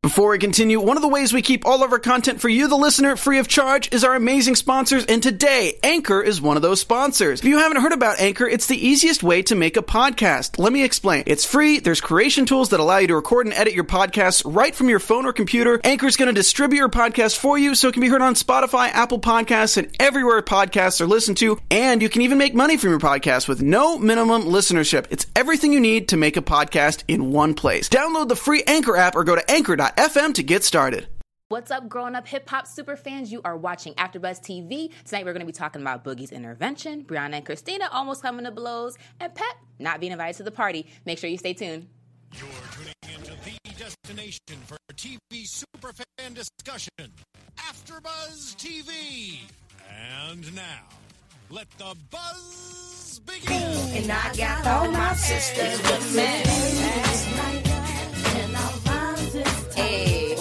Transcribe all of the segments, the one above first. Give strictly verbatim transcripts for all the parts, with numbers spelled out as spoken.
Before we continue, one of the ways we keep all of our content for you, the listener, free of charge is our amazing sponsors, and today, Anchor is one of those sponsors. If you haven't heard about Anchor, it's the easiest way to make a podcast. Let me explain. It's free, there's creation tools that allow you to record and edit your podcasts right from your phone or computer. Anchor is going to distribute your podcast for you so it can be heard on Spotify, Apple Podcasts, and everywhere podcasts are listened to, and you can even make money from your podcast with no minimum listenership. It's everything you need to make a podcast in one place. Download the free Anchor app or go to anchor dot f m to get started. What's up, grown up hip hop super fans? You are watching AfterBuzz T V. Tonight we're going to be talking about Boogie's intervention, Brianna and Christina almost coming to blows, and Pep not being invited to the party. Make sure you stay tuned. You're tuning into the destination for T V superfan discussion, AfterBuzz T V. And now, let the buzz begin. And I got all my sisters with me. Hey,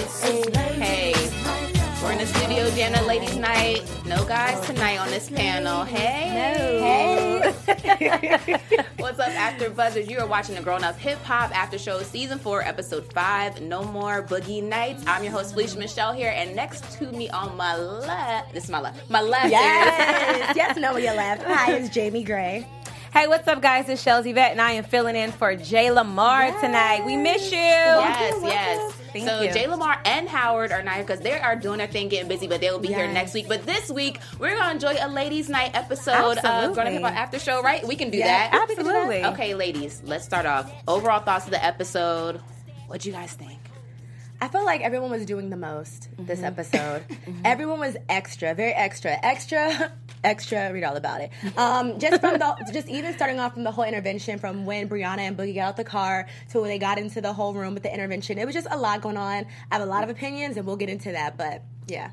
hey, we're in the studio jamming ladies' night. No guys tonight on this panel. Hey, hey. What's up, After Buzzers? You are watching the Grown Up Hip Hop After Show Season four, Episode five, No More Boogie Nights. I'm your host, Felicia Michelle here, and next to me on my left, this is my left, my left Yes, is... yes, no, on your left. Hi, it's Jamie Gray. Hey, what's up, guys? It's Shells Yvette, and I am filling in for Jay Lamar yes. tonight. We miss you. Yes, yes. Thank so you. Jay Lamar and Howard are not here because they are doing their thing, getting busy, but they will be yes. here next week. But this week, we're going to enjoy a ladies' night episode of Grown Up Hip Hop After Show, right? We can do yeah, that. Absolutely. Okay, ladies, let's start off. Overall thoughts of the episode. What'd you guys think? I felt like everyone was doing the most mm-hmm. this episode. Mm-hmm. Everyone was extra, very extra, extra, extra. Read all about it. Um, just from the, just even starting off from the whole intervention, from when Brianna and Boogie got out the car to when they got into the whole room with the intervention. It was just a lot going on. I have a lot of opinions, and we'll get into that. But yeah,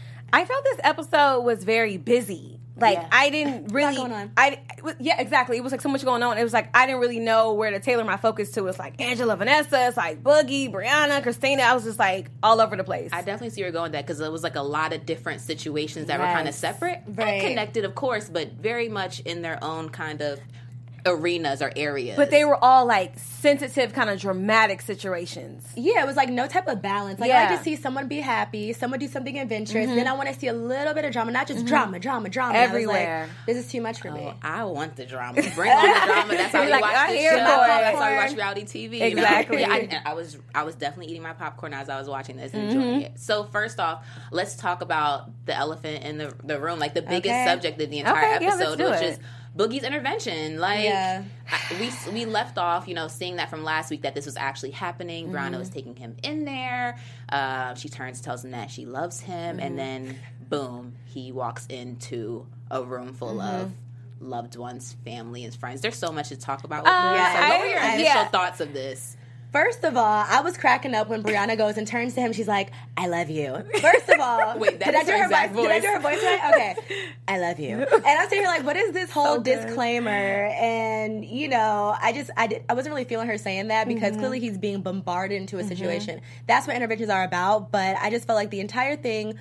I felt this episode was very busy. Like, yeah. I didn't really... going on. I, yeah, exactly. It was like so much going on. It was like, I didn't really know where to tailor my focus to. It's like Angela, Vanessa, it's like Boogie, Brianna, Christina. I was just like all over the place. I definitely see where you're going with that because it was like a lot of different situations that yes. were kind of separate right. and connected, of course, but very much in their own kind of arenas or areas. But they were all like sensitive, kind of dramatic situations. Yeah, it was like no type of balance. Like, yeah. I just see someone be happy, someone do something adventurous, mm-hmm. then I want to see a little bit of drama, not just mm-hmm. drama, drama, drama. Everywhere. I was like, this is too much for oh, me. I want the drama. Bring on the drama. That's how we like, watch I this hear show. for it. That's how we watch reality T V. Exactly. You know? Yeah, I, I was I was definitely eating my popcorn as I was watching this and enjoying mm-hmm. it. So first off, let's talk about the elephant in the the room, like the biggest okay. subject of the entire okay, yeah, episode, let's which do is Boogie's intervention. Like, yeah. I, we we left off, you know, seeing that from last week that this was actually happening. Mm-hmm. Brianna was taking him in there. Uh, she turns, tells him that she loves him, mm-hmm. and then boom, he walks into a room full mm-hmm. of loved ones, family, and friends. There's so much to talk about with uh, this. So, I, what were your initial yeah. thoughts of this? First of all, I was cracking up when Brianna goes and turns to him. She's like, I love you. First of all. Wait, that did is I do her her exact voice? voice. Did I do her voice right? Okay. I love you. And I'm sitting here like, what is this whole So good. disclaimer? And, you know, I just, I, did, I wasn't really feeling her saying that because mm-hmm. clearly he's being bombarded into a mm-hmm. situation. That's what interventions are about. But I just felt like the entire thing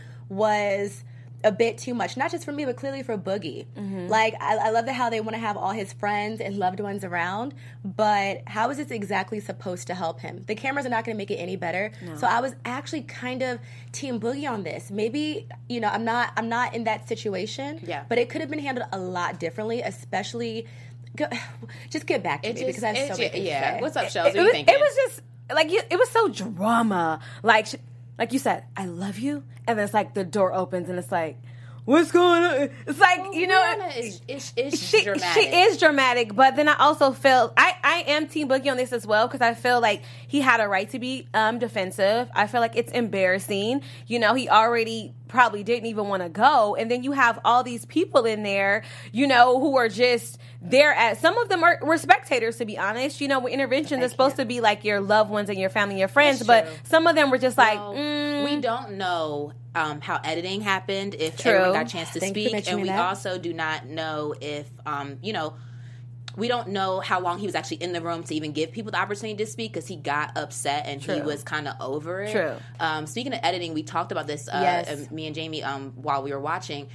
was a bit too much, not just for me, but clearly for Boogie. Mm-hmm. Like, I, I love that how they want to have all his friends and loved ones around, but how is this exactly supposed to help him? The cameras are not going to make it any better. No. So I was actually kind of Team Boogie on this. Maybe, you know, I'm not, I'm not in that situation, yeah. but it could have been handled a lot differently, especially. Go, just get back to it me just, because I have so many things yeah. to say. What's up, Shells? What it, are you was, thinking? it was just like it was so drama. Like, like you said, I love you, and then it's like the door opens and it's like, what's going on? It's like, well, you know, Brianna is, is, is she, dramatic. She is dramatic, but then I also feel, I, I am Team Boogie on this as well, because I feel like he had a right to be um, defensive. I feel like it's embarrassing. You know, he already probably didn't even want to go, and then you have all these people in there, you know, who are just there at, some of them are were spectators, to be honest. You know, with interventions, it's supposed to be like your loved ones and your family and your friends, That's but true. some of them were just well, like, mm. we don't know um, how editing happened, if True. everyone got a chance to Thank you speak, for mentioning and we that. also do not know if, um, you know, we don't know how long he was actually in the room to even give people the opportunity to speak, because he got upset and True. he was kind of over it. True. Um, speaking of editing, we talked about this, uh, Yes. uh, me and Jamie, um, while we were watching.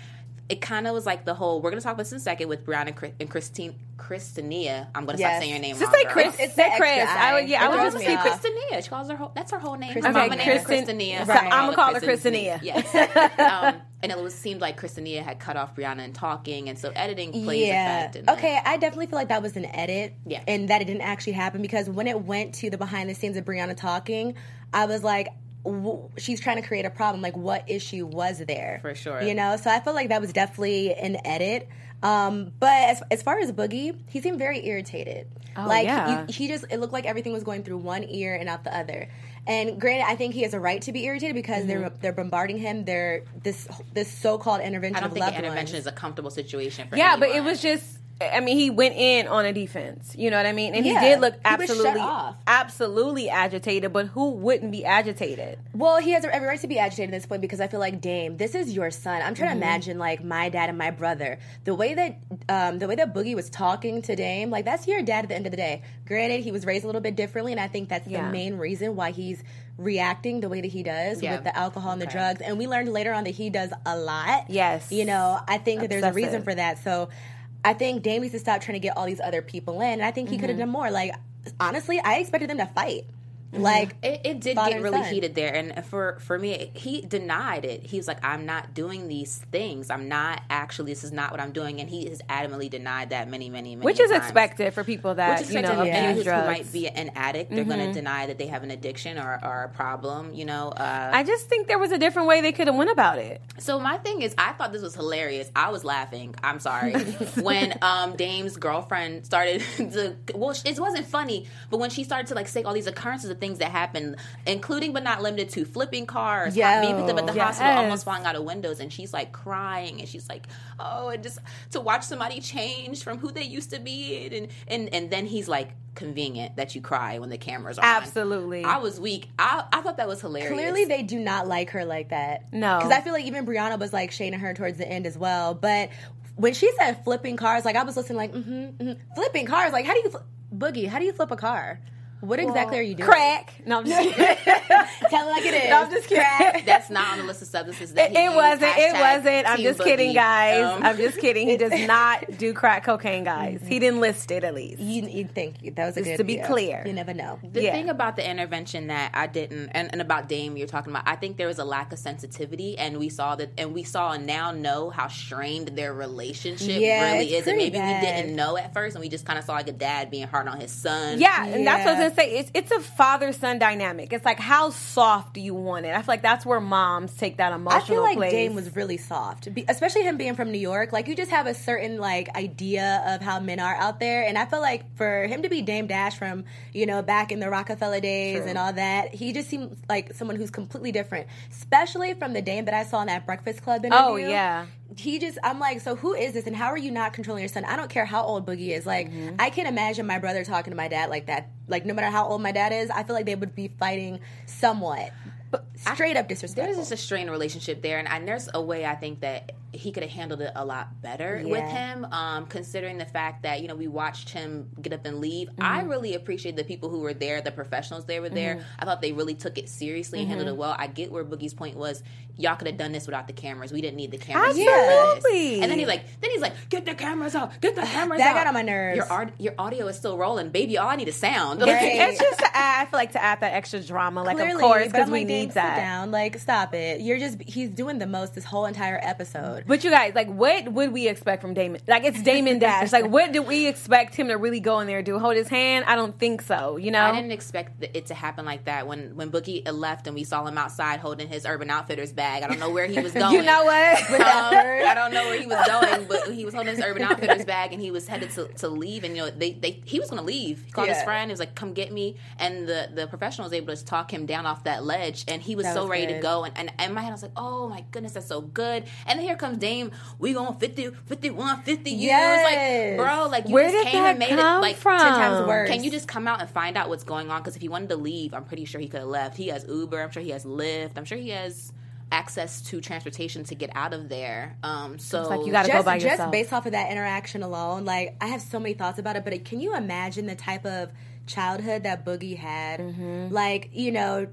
it kind of was like the whole, we're going to talk about this in a second with Brianna and, Chris, and Christine, Christinia. I'm going to Yes. stop saying your name Just wrong, say girl. Chris. It's- it's say the Chris. extra I I. would, yeah, I It would throws just me say off. Christinia. She calls her whole, that's her whole name. Her Christinia. mama name is Kristen- Christinia. so So I'ma I'll call her Christinia. Christinia. Yes. um, and it was seemed like Christinia had cut off Brianna in talking, and so editing plays a fact in that. Okay, I definitely feel like that was an edit. Yeah. And that it didn't actually happen, because when it went to the behind the scenes of Brianna talking, I was like, w- she's trying to create a problem. Like, what issue was there? For sure. You know, so I feel like that was definitely an edit. Um, but as, as far as Boogie, he seemed very irritated. Oh, like, yeah. you, he just, it looked like everything was going through one ear and out the other. And granted, I think he has a right to be irritated because Mm-hmm. they're they're bombarding him. They're this this so-called intervention I don't of think loved an intervention ones. is a comfortable situation for Yeah, anyone. but it was just. I mean, he went in on a defense. You know what I mean? And Yeah. he did look He was shut absolutely, off. absolutely agitated. But who wouldn't be agitated? Well, he has every right to be agitated at this point, because I feel like, Dame, this is your son. I'm trying Mm-hmm. to imagine, like, my dad and my brother. The way that um, the way that Boogie was talking to Dame, like, that's your dad at the end of the day. Granted, he was raised a little bit differently, and I think that's Yeah. the main reason why he's reacting the way that he does Yeah. with the alcohol and the Okay. drugs. And we learned later on that he does a lot. Yes. You know, I think that there's a reason Obsessive. for that. So I think Dame needs to stop trying to get all these other people in, and I think he could have done more. Like, honestly, I expected them to fight. Like, It, it did father get and really son. heated there, and for for me, he denied it. He was like, "I'm not doing these things. I'm not actually. This is not what I'm doing." And he has adamantly denied that many, many, many Which is times. expected for people that Which is you know expected of anyone abuse who drugs. might be an addict. They're going to deny that they have an addiction or, or a problem. You know. Uh, I just think there was a different way they could have went about it. So my thing is, I thought this was hilarious. I was laughing. I'm sorry when um, Dame's girlfriend started to. Well, it wasn't funny, but when she started to like say all these occurrences of things that happened, including but not limited to flipping cars, Yo. being picked up at the Yes. hospital, almost falling out of windows, and she's like crying, and she's like, "Oh, and just to watch somebody change from who they used to be," and and and then he's like, "Convenient that you cry when the cameras are on." Absolutely. I was weak. I I thought that was hilarious. Clearly, they do not like her like that. No. because I feel like even Brianna was like shading her towards the end as well. But when she said flipping cars, like I was listening, like mm-hmm, mm-hmm. flipping cars. Like how do you fl- Boogie? How do you flip a car? What exactly are you doing? Crack. No, I'm just kidding. Tell it like it is. No, I'm just kidding. That's not on the list of substances that It, he it used. wasn't. It Hashtag wasn't. I'm Team just Boogie. kidding, guys. Um, I'm just kidding. He does not do crack cocaine, guys. He didn't list it at least. You, you think that was a Just good to be yeah. clear. You never know. The Yeah. thing about the intervention that I didn't, and, and about Dame you're talking about, I think there was a lack of sensitivity, and we saw that, and we saw and now know how strained their relationship Yeah, really it's is, and pretty maybe bad. we didn't know at first, and we just kind of saw like a dad being hard on his son. Yeah, and that's what I was Yeah. gonna say. It's it's a father son dynamic. It's like how soft do you want it? I feel like that's where moms take that emotional I feel like place. Dame was really soft, Be- especially him being from New York. Like you just have a certain like idea of how men are out there, and I feel like for him to be Dame Dash from you know back in the Rockefeller days True. and all that, he just seemed like someone who's completely different. Especially from the Dame that I saw in that Breakfast Club interview. Oh, yeah. He just, I'm like, so who is this, and how are you not controlling your son? I don't care how old Boogie is. Like, Mm-hmm. I can't imagine my brother talking to my dad like that. Like, no matter how old my dad is, I feel like they would be fighting somewhat. But straight up disrespectful. There's just a strained relationship there, and, and there's a way I think that he could have handled it a lot better Yeah. with him, um, considering the fact that, you know, we watched him get up and leave. Mm-hmm. I really appreciate the people who were there, the professionals they were there. I thought they really took it seriously and handled it well. I get where Boogie's point was, y'all could have done this without the cameras. We didn't need the cameras for this. Absolutely. And then he's like, then he's like, get the cameras out, get the cameras That out. got on my nerves. Your, art, your audio is still rolling. Baby, all I need is sound. Right. It's just to add, I feel like to add that extra drama, like Clearly, of course, but because I'm we like, need Dame, sit that. down. Like, stop it. You're just, he's doing the most this whole entire episode. But you guys, like, what would we expect from Damon? Like, it's Damon Dash. Like, what do we expect him to really go in there and do? Hold his hand? I don't think so. You know, I didn't expect th- it to happen like that. When when Boogie left and we saw him outside holding his Urban Outfitters bag, I don't know where he was going. you know what? Um, I don't know where he was going, but he was holding his Urban Outfitters bag and he was headed to, to leave. And you know, they, they he was going to leave. He called his Yeah. friend. He was like, "Come get me." And the, the professional was able to talk him down off that ledge, and he was That so was ready to good. go. And, and in my head, I was like, "Oh my goodness, that's so good." And then here comes Dame. We going fifty, fifty-one, fifty years, Yes. like bro, like you Where just did came that and made come it like from? ten times worse. Can you just come out and find out what's going on? Because if he wanted to leave, I'm pretty sure he could have left. He has Uber. I'm sure he has Lyft. I'm sure he has access to transportation to get out of there. Um, so It's like you gotta just, go by just yourself. based off of that interaction alone, like I have so many thoughts about it. But can you imagine the type of childhood that Boogie had? Mm-hmm. Like, you know,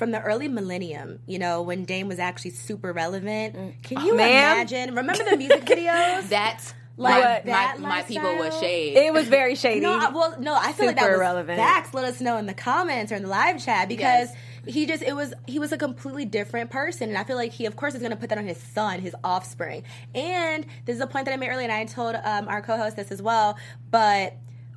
from the early millennium, you know, when Dame was actually super relevant. Can you Ma'am? imagine? Remember the music videos? That's Like my, that my, my people was lifestyle? shade. It was very shady. No, I- well, no, I feel like that Super was relevant. facts. Let us know in the comments or in the live chat because Yes. he just it was he was a completely different person, and I feel like he, of course, is going to put that on his son, his offspring. And this is a point that I made earlier, and I told um, our co-host this as well, but.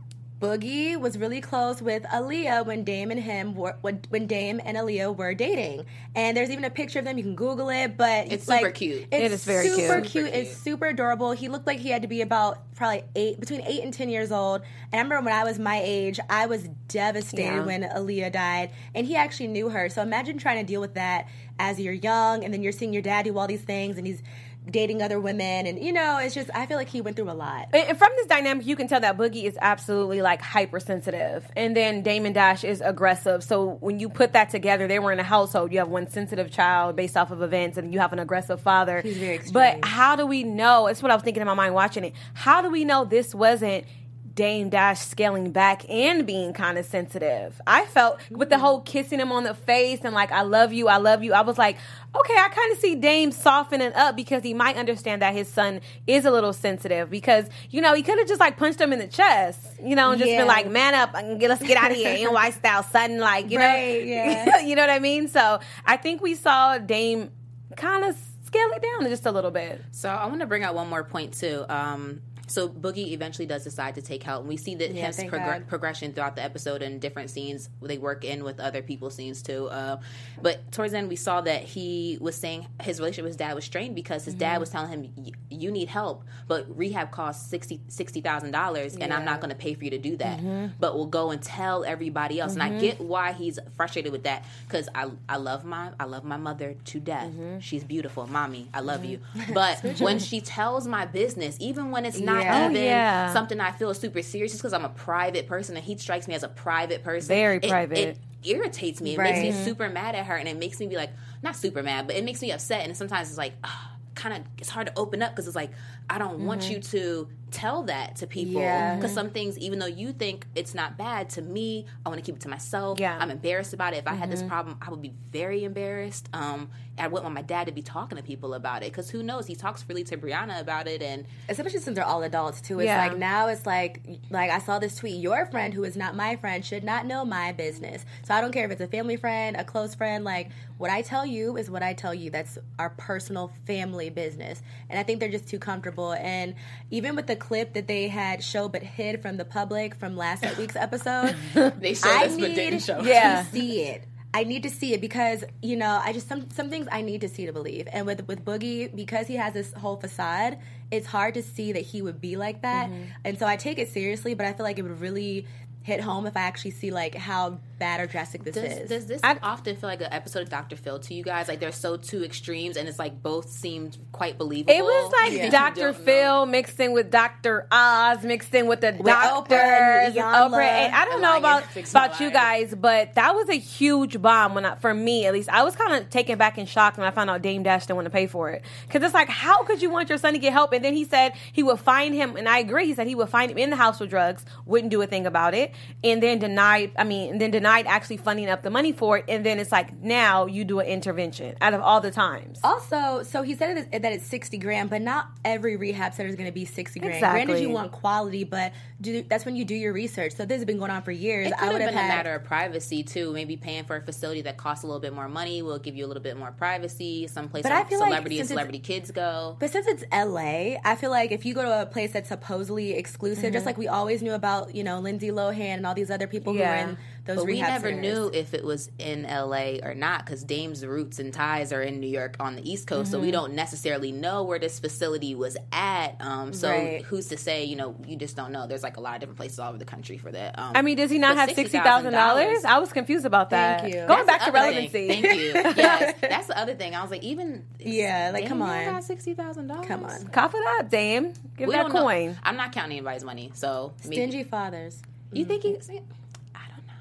Boogie was really close with Aaliyah when Dame and him were when, when Dame and Aaliyah were dating, and there's even a picture of them. You can Google it, but It's like, super cute. It's It is very super cute. cute. Super It's cute. super adorable. He looked like he had to be about probably eight, between eight and ten years old. And I remember when I was my age, I was devastated Yeah. when Aaliyah died, and he actually knew her. So imagine trying to deal with that as you're young, and then you're seeing your dad do all these things, and he's dating other women, and you know, it's just I feel like he went through a lot. And and from this dynamic, you can tell that Boogie is absolutely like hypersensitive, and then Damon Dash is aggressive. So when you put that together, they were in a household. You have one sensitive child based off of events, and you have an aggressive father. He's very extreme. But how do we know? It's what I was thinking in my mind watching it. How do we know this wasn't Dame Dash scaling back and being kind of sensitive? I felt with the whole kissing him on the face and like, I love you, I love you. I was like, okay, I kind of see Dame softening up because he might understand that his son is a little sensitive because, you know, he could have just like punched him in the chest, you know, and just Yeah. been like, man up, and get, let's get out of here, N Y style, sudden, like, you Right, know, yeah. you know what I mean? So I think we saw Dame kind of scale it down just a little bit. So I want to bring out one more point too. Um, so Boogie eventually does decide to take help, and we see that Yeah, his thank progr- God. progression throughout the episode and different scenes. They work in with other people's scenes too. Uh, but towards the end, we saw that he was saying his relationship with his dad was strained because his Mm-hmm. dad was telling him, "Y- "You need help, but rehab costs sixty sixty thousand dollars, and I'm not going to pay for you to do that. Mm-hmm. But we'll go and tell everybody else." And I get why he's frustrated with that because I I love my I love my mother to death. Mm-hmm. She's beautiful, mommy. I love you. But when she tells my business, even when it's not Yeah. Oh, even yeah. something I feel is super serious, just because I'm a private person and he strikes me as a private person, Very it- private. It, irritates me. It Right. makes me super mad at her, and it makes me be like, not super mad, but it makes me upset. And sometimes it's like, kind of, it's hard to open up because it's like, I don't want you to tell that to people. Yeah. Because some things, even though you think it's not bad, to me, I want to keep it to myself. Yeah. I'm embarrassed about it. If I had this problem, I would be very embarrassed. Um, I wouldn't want my dad to be talking to people about it because who knows? He talks freely to Brianna about it, and Especially since they're all adults too. It's Yeah. like now it's like like I saw this tweet. Your friend who is not my friend should not know my business. So I don't care if it's a family friend, a close friend. Like what I tell you is what I tell you. That's our personal family business. And I think they're just too comfortable. And even with the clip that they had show but hid from the public from last week's episode, they showed I us but need didn't show. Yeah. to see it. I need to see it because, you know, I just some some things I need to see to believe. And with with Boogie, because he has this whole facade, it's hard to see that he would be like that. And so I take it seriously, but I feel like it would really hit home if I actually see like how bad or drastic this Does, is. does this I- often feel like an episode of Doctor Phil to you guys? Like they're so two extremes, and it's like both seemed quite believable. It was like You Doctor don't know. Phil mixed in with Doctor Oz, mixed in with the Oprah doctors. and Iyanla. Oprah and- I don't know Lion, about fix my about you lion. guys, but that was a huge bomb when I, for me at least. I was kind of taken back and shocked when I found out Dame Dash didn't want to pay for it because it's like, how could you want your son to get help? And then he said he would find him, and I agree. He said he would find him in the house with drugs, wouldn't do a thing about it, and then denied. I mean, and then denied actually funding up the money for it. And then it's like now you do an intervention out of all the times. Also, so he said it is, that it's sixty grand, but not every rehab center is going to be sixty grand. Exactly. Granted, you want quality, but do, that's when you do your research. So this has been going on for years. It I could would have have been a had. matter of privacy too. Maybe paying for a facility that costs a little bit more money will give you a little bit more privacy. Some place But I where feel like celebrity and since it's- celebrity kids go. But since it's L A, I feel like if you go to a place that's supposedly exclusive, Mm-hmm. just like we always knew about, you know, Lindsay Lohan and all these other people Yeah. who were in those But we rehab never centers. knew if it was in L A or not because Dame's roots and ties are in New York on the East Coast, so Mm-hmm. we don't necessarily know where this facility was at. Um, so Right. who's to say? You know, you just don't know. There's like a lot of different places all over the country for that. Um, I mean, does he not but have sixty thousand dollars? I was confused about that. Thank you. Going That's back to the other relevancy. thing. Thank you. Yes, that's the other thing. I was like, even Yeah, like, Dame come don't on. got sixty thousand dollars. Come on. Cough it up, Dame. Give We that don't know. coin. I'm not counting anybody's money, so maybe- Stingy fathers. You think he? I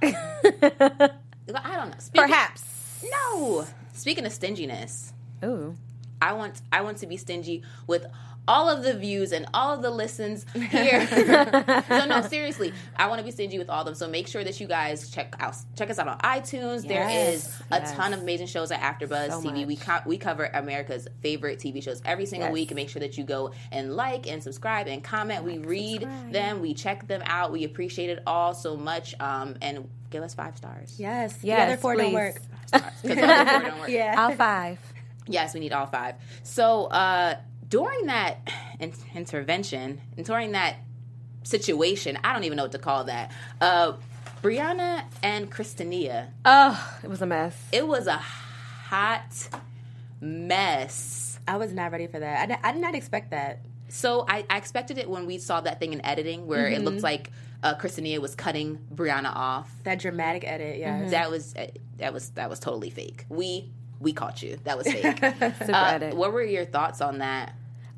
don't know. I don't know. Speaking, Perhaps. No. Speaking of stinginess, Ooh. I want I want to be stingy with all of the views and all of the listens here. No, no, seriously. I want to be stingy with all of them. So make sure that you guys check out check us out on iTunes. Yes, there is a yes. ton of amazing shows at AfterBuzz so T V. Much. We co- we cover America's favorite T V shows every single yes. week. And make sure that you go and like and subscribe and comment. Like, we read subscribe. them. We check them out. We appreciate it all so much. Um, and give us five stars. Yes. Yes. The other four please. don't work. Stars, the other four don't work. Yeah. All five. Yes, we need all five. So, uh, during that in- intervention, and during that situation, I don't even know what to call that, uh, Brianna and Christiania. Oh, it was a mess. It was a hot mess. I was not ready for that. I, d- I did not expect that. So I, I expected it when we saw that thing in editing where mm-hmm. it looked like uh, Christiania was cutting Brianna off. That dramatic edit, yeah. Mm-hmm. That was uh, that was that was totally fake. We we caught you. That was fake. Super uh, edit. What were your thoughts on that?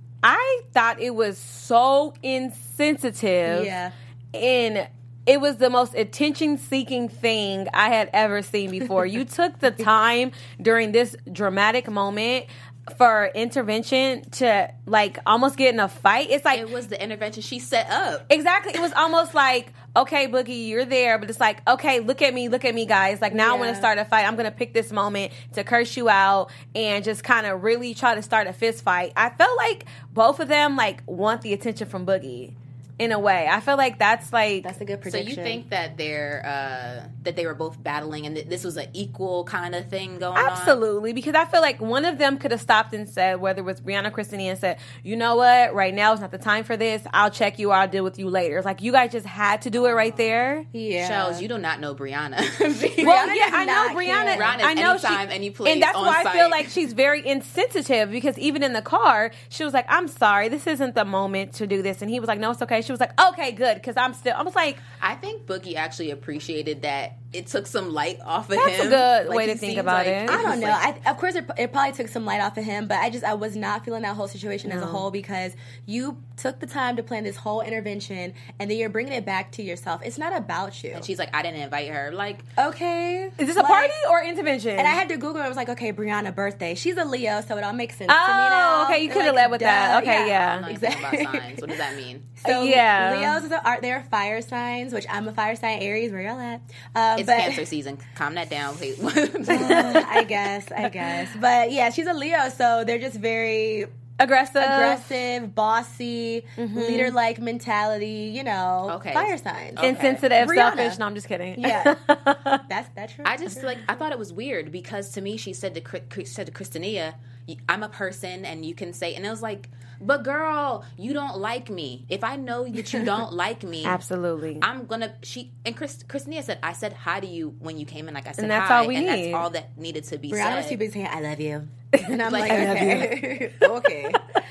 I thought it was so insensitive. Yeah. And it was the most attention-seeking thing I had ever seen before. You took the time during this dramatic moment for intervention to, like, almost get in a fight. It's like... It was the intervention she set up. Exactly. It was almost like, okay, Boogie, you're there, but it's like, okay, look at me, look at me, guys. Like, now yeah. I want to start a fight. I'm going to pick this moment to curse you out and just kind of really try to start a fist fight. I felt like both of them, like, want the attention from Boogie. In a way, I feel like that's like that's a good prediction. So you think that they're uh, that they were both battling, and th- this was an equal kind of thing going Absolutely, on? Absolutely, because I feel like one of them could have stopped and said, whether it was Brianna or Christiania, and said, "You know what? Right now is not the time for this. I'll check you, or I'll deal with you later." It's like you guys just had to do it right there. Yeah, Shells, you do not know Brianna. Well, Brianna yeah, I know Brianna. Brianna I know anytime she, any place, and that's on why site. I feel like she's very insensitive. Because even in the car, she was like, "I'm sorry, this isn't the moment to do this," and he was like, "No, it's okay." She was like, "Okay, good." Because I'm still, I was like, I think Boogie actually appreciated that it took some light off of that's him. That's a good like, way to think about like, it. I don't know. Like, I, of course, it, it probably took some light off of him, but I just I was not feeling that whole situation no. as a whole because you took the time to plan this whole intervention and then you're bringing it back to yourself. It's not about you. And she's like, I didn't invite her. Like, okay, is this a like, party or intervention? And I had to Google. I was like, okay, Brianna birthday. She's a Leo, so it all makes sense oh, to me now. okay, you could have like, led with duh, that. Okay, yeah, yeah. exactly. About signs. What does that mean? So yeah, Leos is a, are they're fire signs, which I'm a fire sign. Aries, where y'all at? Um, it's but, Cancer season. Calm that down, please. uh, I guess, I guess, but yeah, she's a Leo, so they're just very aggressive, aggressive, bossy, mm-hmm. leader-like mentality. You know, okay. fire signs, okay. insensitive, Brianna. selfish. No, I'm just kidding. Yeah, that's that's true. I just like I thought it was weird because to me she said to said to Christiania, I'm a person and you can say, and it was like, but girl, you don't like me. If I know that you don't like me, absolutely, I'm gonna. She and Chris, Christiania said, I said hi to you when you came in. Like I said, and that's hi, all we and need. That's all that needed to be Brianna said. was too busy saying, "I love you," and I'm like, like I okay, okay,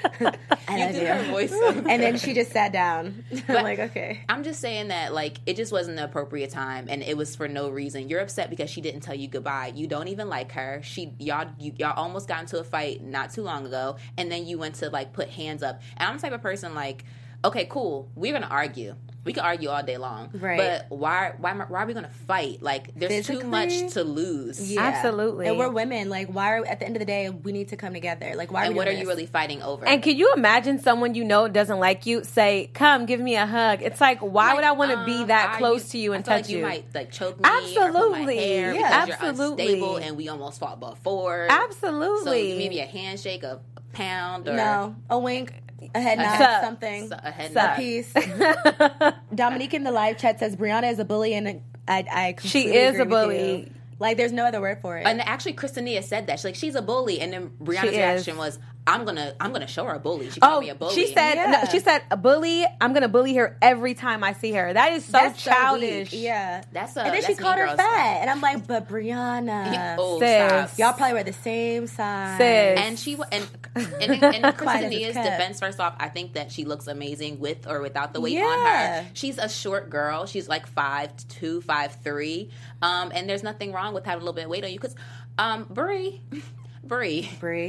I you love did you. her voice so and then she just sat down. But I'm like, okay. I'm just saying that like it just wasn't the appropriate time, and it was for no reason. You're upset because she didn't tell you goodbye. You don't even like her. She y'all you, y'all almost got into a fight not too long ago, and then you went to like put hands up. And I'm the type of person like, okay, cool, we're gonna argue. We can argue all day long, right? But why why why are we gonna fight? Like there's Physically? too much to lose. Yeah. Absolutely. And we're women. Like, why are at the end of the day we need to come together? Like, why? Are and we what are doing you this? really fighting over? And can you imagine someone you know doesn't like you say, "Come, give me a hug"? It's like, why like, would I want to um, be that close you, to you and I feel touch like you? you? Might like choke me, Absolutely, or pull my hair yeah, because absolutely. you're unstable, and we almost fought before. Absolutely. So maybe a handshake, a pound, or no, a wink. A head nod, Sup. something. a head Sup. nod. Peace. Dominique in the live chat says Brianna is a bully, and I, I completely She is agree a with bully. you. Like, there's no other word for it. And actually, Christiania said that. She's like, she's a bully, and then Brianna's She is. reaction was, "I'm gonna, I'm gonna show her a bully." She called Oh, me a bully. she said, Yeah. no, she said, a bully. I'm gonna bully her every time I see her. That is so That's so childish. weak. Yeah. That's a. And then that's she called mean her girl fat, stuff. and I'm like, but Brianna, Oh, Sis. stop. y'all probably wear the same size. Sis. And she wa- and and, in, in Quiet as Christinia's it's kept. defense, first off, I think that she looks amazing with or without the weight Yeah. on her. She's a short girl. She's like five two, five three, um, and there's nothing wrong with having a little bit of weight on you. Because, um, Brie, Brie, Brie.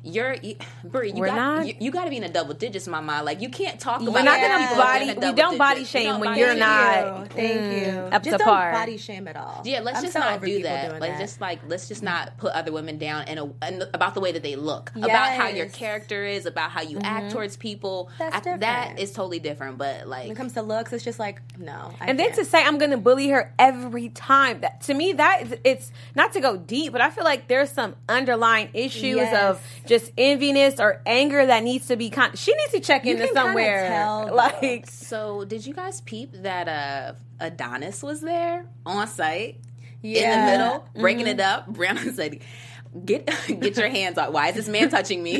You're, you, Brie, you We're got not. you, you got to be in a double digits, my mind. Like you can't talk about. We're not other gonna people body- in a we double don't body digits. shame We don't when body you're shame. not Thank mm, you. up Just to don't par. body shame at all. Yeah, let's I'm just so not over do people that. doing Like that. just like let's just not put other women down in a and about the way that they look, about how your Yes. character is, about how you act towards people. That's I- different. That is totally different. But like When it comes to looks, it's just like no. I And then can't. to say I'm going to bully her every time, that to me that is, it's not to go deep, but I feel like there's some underlying issues Yes. of just enviness or anger that needs to be. Con- she needs to check You into can kinda somewhere. tell, though. like So, did you guys peep that uh, Adonis was there on site in the Yeah. middle, breaking it up? Brianna said, "Get get your hands out. Why is this man touching me?"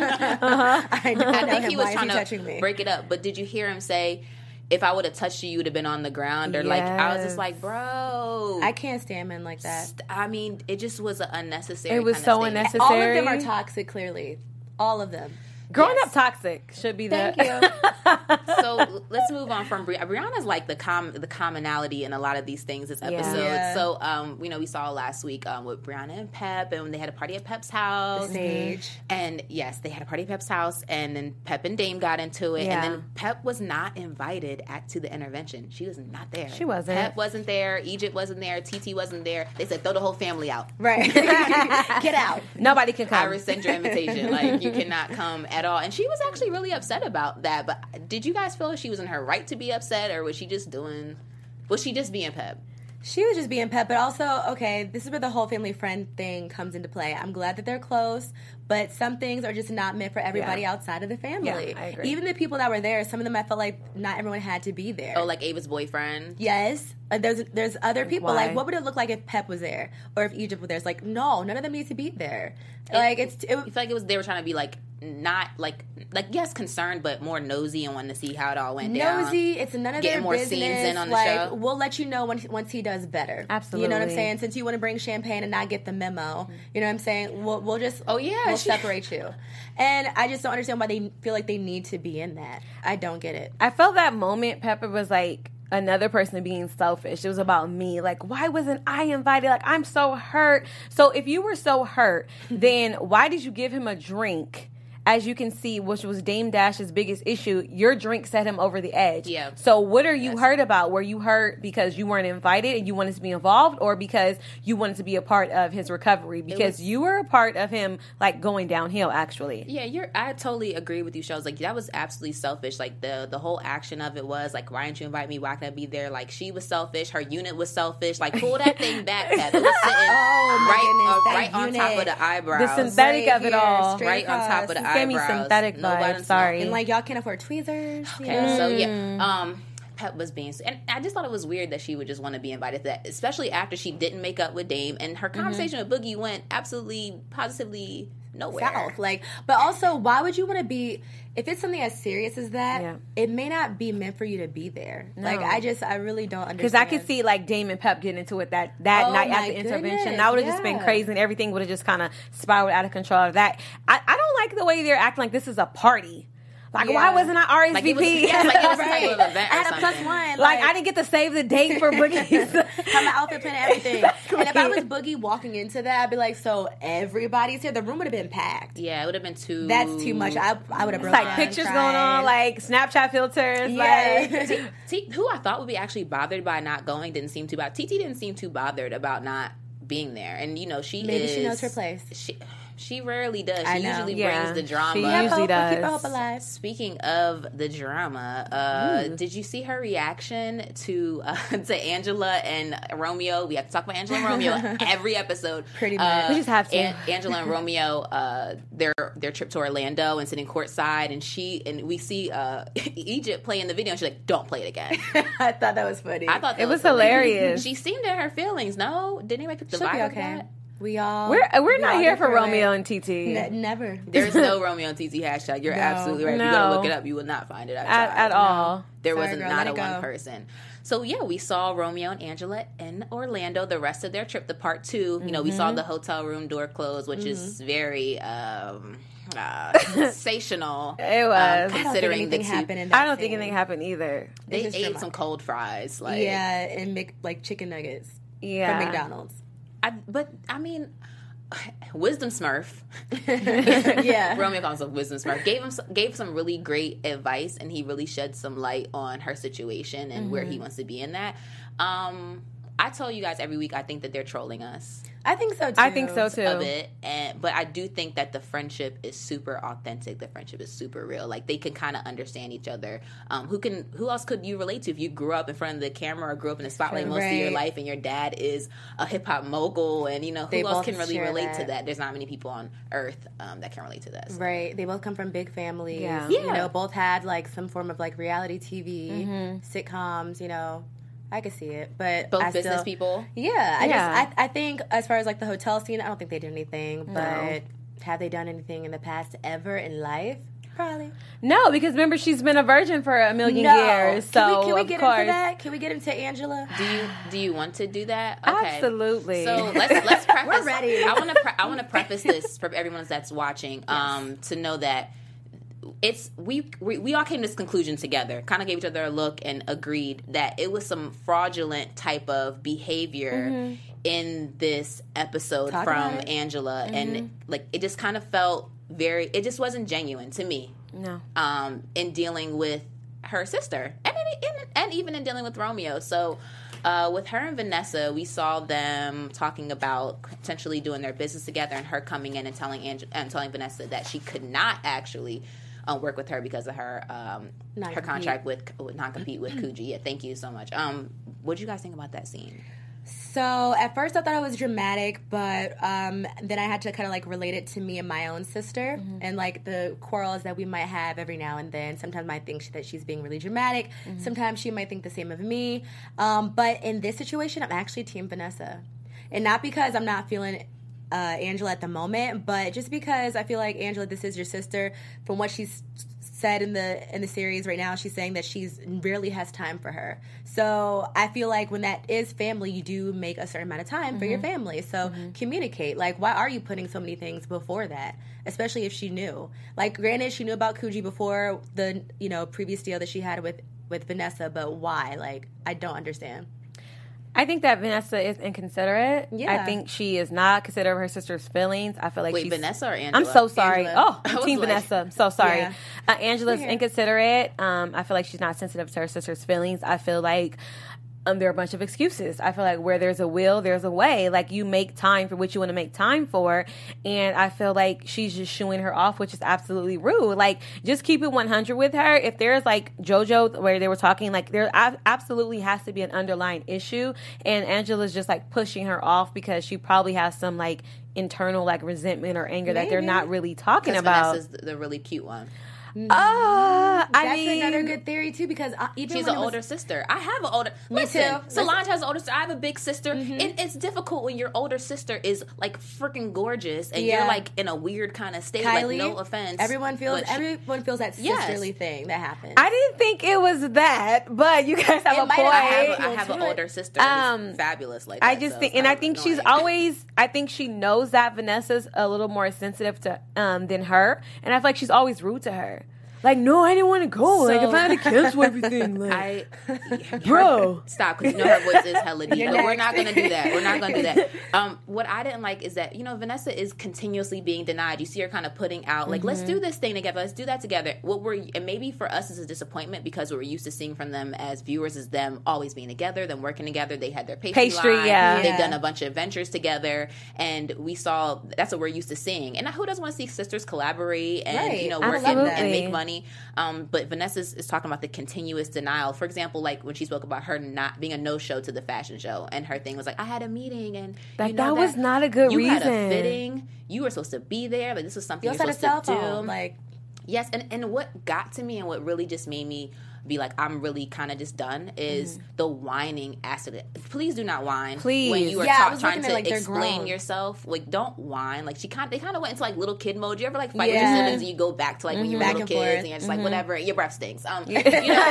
I, know, I think him. he was Why is trying touching to me? break it up. But did you hear him say, "If I would have touched you, you would have been on the ground"? Or like, I was Yes. just like, bro. I can't stand men like that. st- I mean, it just was an unnecessary. It was kind so of statement. unnecessary. All of them are toxic. Clearly, all of them. growing Yes. up toxic should be Thank the. you. So let's move on from Bri- Brianna's like the com the commonality in a lot of these things this episode. Yeah. So um, you know, we saw last week um with Brianna and Pep, and they had a party at Pep's house. Stage. And yes, they had a party at Pep's house, and then Pep and Dame got into it, Yeah. and then Pep was not invited at to the intervention. She was not there. She wasn't. Pep wasn't there. Egypt wasn't there. T T wasn't there. They said throw the whole family out. Right. Get out. Nobody can I come. rescind your invitation. Like you cannot come at all. And she was actually really upset about that. But did you guys feel she was in her right to be upset, or was she just doing? Was she just being Pep? She was just being Pep, but also, okay, this is where the whole family friend thing comes into play. I'm glad that they're close, but some things are just not meant for everybody Yeah. outside of the family. Yeah, I agree. Even the people that were there, some of them I felt like not everyone had to be there. Oh, like Ava's boyfriend. Yes. Uh, there's there's other people. Why? Like, what would it look like if Pep was there? Or if Egypt was there? It's like, no, none of them need to be there. Like, it's... It, I feel like it was they were trying to be like not like like yes concerned, but more nosy and wanting to see how it all went down. nosy. It's none of Getting their more business. scenes in on the like, show. we'll let you know when, once he does better. You know what I'm Absolutely. saying? Since you want to bring champagne and not get the memo, you know what I'm saying? We'll, we'll just Oh, yeah, we'll she- separate you. And I just don't understand why they feel like they need to be in that. I don't get it. I felt that moment Pepper was like another person being selfish. It was about me. Like, why wasn't I invited? Like, I'm so hurt. So if you were so hurt, then why did you give him a drink? As you can see, which was Dame Dash's biggest issue, your drink set him over the edge. Yeah. So what are you Yes. hurt about? Were you hurt because you weren't invited and you wanted to be involved, or because you wanted to be a part of his recovery? Because was- you were a part of him, like, going downhill, actually. Yeah, you're. I totally agree with you, Shows. Like that was absolutely selfish. Like the the whole action of it was like, why didn't you invite me? Why can I be there? Like she was selfish. Her unit was selfish. Like pull that thing back, Pep. It was sitting Oh, my right, goodness, uh, that right on top of unit. the eyebrows. The synthetic Right of it here, all. straight right on top of the across. Gave me eyebrows. synthetic Nobody- vibes, sorry. And like, y'all can't afford tweezers. you Okay, know? so yeah, um, Pep was being, and I just thought it was weird that she would just want to be invited to that, especially after she didn't make up with Dame, and her conversation with Boogie went absolutely, positively nowhere. South. Like, but also, why would you want to be? If it's something as serious as that, Yeah. it may not be meant for you to be there. Like, I just, I really don't understand. Because I could see like Dame and Pep getting into it that, that Oh, night my after intervention. goodness, That would have just been yeah. crazy and everything would have just kind of spiraled out of control of that. I, I don't like the way they're acting like this is a party. Like, Yeah. why wasn't I R S Like V it was, P? yeah, like it was some Right. type of event I or had a plus something. one. Like, I didn't get to save the date for Boogie's. have my outfit plan and everything. And if I was Boogie walking into that, I'd be like, so everybody's here. The room would have been packed. Yeah, it would have been too. That's too much. I, I would have It's broken like down, pictures cried. going on, like Snapchat filters. Yeah. Like, T, T, who I thought would be actually bothered by not going didn't seem too bad. T T didn't seem too bothered about not being there, and you know she Maybe is, she knows her place. She she rarely does. She I know. usually Yeah. brings the drama. She Keep usually hope, does. Keep hope alive. Speaking of the drama, uh, did you see her reaction to uh, to Angela and Romeo? We have to talk about Angela and Romeo every episode. Pretty much. Uh, We just have to. An- Angela and Romeo, uh, their their trip to Orlando and sitting courtside, and she and we see uh, Egypt playing the video, and she's like, "Don't play it again." I thought that was funny. I thought that It was hilarious. She seemed in her feelings. No, did anybody pick the She'll vibe be of okay. that? We all. we're we're we not all here get for through it. Romeo and T T. Ne- never. There's no Romeo and T T hashtag. You're No. absolutely right. If you No. gotta look it up, you will not find it. I At, tried. at all. There Sorry, wasn't girl, not let a it go. one person. So yeah, we saw Romeo and Angela in Orlando. The rest of their trip, the part two, you know, we Mm-hmm. saw the hotel room door close, which is very um, uh, sensational. It was. um, I don't I don't think considering the anything two, happened in that I don't think scene. anything happened either. they It's just ate drama. some cold fries. Like, Yeah, and make like chicken nuggets Yeah. from McDonald's. I, but I mean, Wisdom Smurf. Yeah. Romeo calls himself Wisdom Smurf. Gave him some, gave some really great advice, and he really shed some light on her situation and mm-hmm. where he wants to be in that. Um, I tell you guys every week, I think that they're trolling us. I think so too. I think so too. A bit, and but I do think that the friendship is super authentic. The friendship is super real. Like they can kind of understand each other. Um, who can? Who else could you relate to if you grew up in front of the camera or grew up in the spotlight most right. of your life, and your dad is a hip hop mogul, and you know who they else can really relate that. to that? There's not many people on earth um, that can relate to that. So. Right. They both come from big families. Yeah. You yeah. know, both had like some form of like reality T V, mm-hmm. sitcoms. You know. I could see it, but both I business still, people. Yeah, I yeah. just I, I think as far as like the hotel scene, I don't think they did anything. No. But have they done anything in the past ever in life? Probably. No, because remember she's been a virgin for a million no. years. So can we, can we of get course. into that? Can we get into Angela? Do you do you want to do that? Okay. Absolutely. So let's let's preface. We're ready. I want to pre- I want to preface this for everyone that's watching um, yes. to know that. It's we, we we all came to this conclusion together, kind of gave each other a look and agreed that it was some fraudulent type of behavior mm-hmm. in this episode Talk from Angela, mm-hmm. and like it just kind of felt very, it just wasn't genuine to me. No, um, in dealing with her sister, and and, and even in dealing with Romeo. So. Uh, with her and Vanessa, we saw them talking about potentially doing their business together, and her coming in and telling Ange- and telling Vanessa that she could not actually uh, work with her because of her um, her contract with, with non-compete with Coogee. Yeah, thank you so much. Um, what did you guys think about that scene? So at first I thought it was dramatic, but um, then I had to kind of like relate it to me and my own sister mm-hmm. and like the quarrels that we might have every now and then. Sometimes I think she, that she's being really dramatic. Mm-hmm. Sometimes she might think the same of me. Um, but in this situation, I'm actually Team Vanessa. And not because I'm not feeling uh, Angela at the moment, but just because I feel like, Angela, this is your sister. From what she's said in the in the series right now, she's saying that she's rarely has time for her. So I feel like when that is family, you do make a certain amount of time mm-hmm. for your family. So mm-hmm. communicate. Like, why are you putting so many things before that? Especially if she knew. Like, granted, she knew about Coogee before the you know previous deal that she had with with Vanessa, but why? Like, I don't understand. I think that Vanessa is inconsiderate. Yeah. I think she is not considerate of her sister's feelings. I feel like Wait, she's... Vanessa or Angela? I'm so sorry. Angela. Oh, Team like... Vanessa. I'm so sorry. Yeah. Uh, Angela's inconsiderate. Um, I feel like she's not sensitive to her sister's feelings. I feel like um, there are a bunch of excuses. I feel like where there's a will, there's a way. Like, you make time for what you want to make time for. And I feel like she's just shooing her off, which is absolutely rude. Like, just keep it one hundred with her. If there's, like, JoJo, where they were talking, like, there absolutely has to be an underlying issue. And Angela's just, like, pushing her off because she probably has some, like, internal, like, resentment or anger Maybe. that they're not really talking Because about. Vanessa's the really cute one. Uh, I That's mean, another good theory too, because uh, even She's when an it was, older sister. I have an older. Me Listen, too. Solange has an older sister. I have a big sister. Mm-hmm. It, it's difficult when your older sister is like freaking gorgeous and Yeah. you're like in a weird kind of state. Kylie, like, no offense, everyone feels but she- everyone feels that Yes. sisterly thing that happened. I didn't think it was that, but you guys have It a might point. have I have, a, I Feel have to an it. older sister. Um, who's fabulous. Like I that, just so think, it's and kind I of think she's annoying. always, I think she knows that Vanessa's a little more sensitive to um than her, and I feel like she's always rude to her. Like, no, I didn't want to go. like, if I had to cancel everything, like, I, bro, stop, because you know her voice is hella deep. You're But we're next. not gonna do that. We're not gonna do that. Um, what I didn't like is that you know Vanessa is continuously being denied. You see her kind of putting out like, mm-hmm. let's do this thing together. Let's do that together. What we're and maybe for us is a disappointment because what we're used to seeing from them as viewers is them always being together, them working together. They had their pastry, Pastry, line. yeah. They've Yeah. done a bunch of adventures together, and we saw that's what we're used to seeing. And who doesn't want to see sisters collaborate and Right. you know I work love and, that. and make money? Um, but Vanessa is, is talking about the continuous denial. For example, like when she spoke about her not being a no-show to the fashion show, and her thing was like, I had a meeting, and Like, you know, that was not a good you reason. had a fitting. You were supposed to be there. Like this was something you you also were had a cell supposed to phone. do. Like, Yes, and, and what got to me and what really just made me be like, I'm really kind of just done is Mm-hmm. the whining aspect. Please do not whine. Please. When you are Yeah, I ta- was trying looking to at, like, they're explain grown. yourself, like, don't whine. Like, she kind they kind of went into, like, little kid mode. You ever, like, fight with Yeah. your siblings and you go back to, like, when you were Back little and kids forth. and you're just like, whatever, your breath stinks. Um, you know?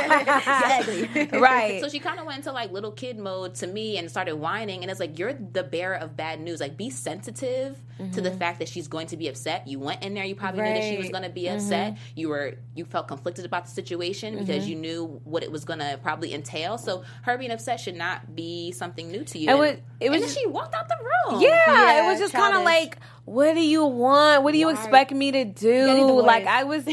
exactly. right? So she kind of went into like little kid mode to me and started whining, and it's like, you're the bearer of bad news. Like, be sensitive mm-hmm. to the fact that she's going to be upset. You went in there, you probably knew that she was Right. going to be upset. You were you felt conflicted about the situation because Mm-hmm. you knew what it was going to probably entail. So her being upset should not be something new to you. It was, it was and then she walked out the room. Yeah, Yeah, it was just kind of childish. like, what do you want? What do you Why? expect me to need do? the Like, voice. I was,